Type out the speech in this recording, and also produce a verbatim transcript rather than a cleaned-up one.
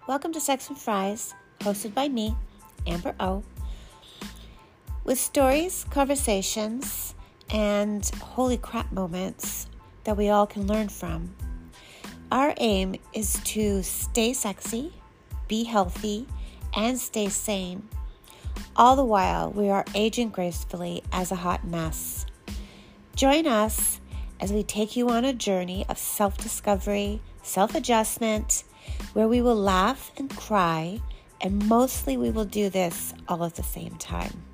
Welcome to Sex and Fries, hosted by me, Amber O, with stories, conversations, and holy crap moments that we all can learn from. Our aim is to stay sexy, be healthy, and stay sane. All the while, we are aging gracefully as a hot mess. Join us as we take you on a journey of self-discovery, self-adjustment, where we will laugh and cry, and mostly we will do this all at the same time.